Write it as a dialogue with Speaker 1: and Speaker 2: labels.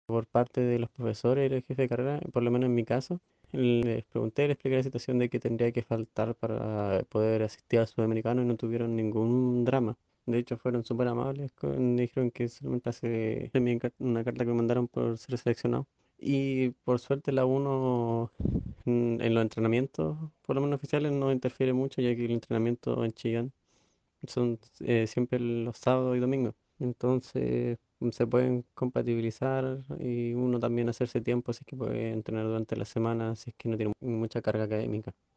Speaker 1: por parte de los profesores y el jefe de carrera, por lo menos en mi caso. Les pregunté, les expliqué la situación de que tendría que faltar para poder asistir al sudamericano y no tuvieron ningún drama. De hecho, fueron súper amables, dijeron que solamente una carta que me mandaron por ser seleccionado. Y por suerte la uno en los entrenamientos, por lo menos oficiales, no interfiere mucho, ya que el entrenamiento en Chillán son siempre los sábados y domingos. Entonces se pueden compatibilizar y uno también hacerse tiempo si es que puede entrenar durante la semana, si es que no tiene mucha carga académica.